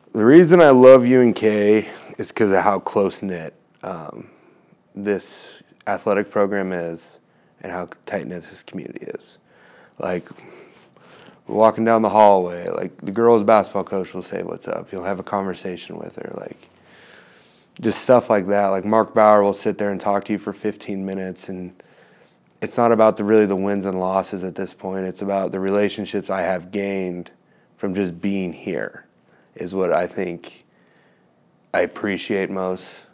The reason I love UNK is because of how close-knit this athletic program is and how tight-knit this community is. Like, walking down the hallway, like, the girls' basketball coach will say, "What's up?" You'll have a conversation with her, like, just stuff like that. Like, Mark Bauer will sit there and talk to you for 15 minutes, and it's not about really the wins and losses at this point. It's about the relationships I have gained from just being here is what I think I appreciate most.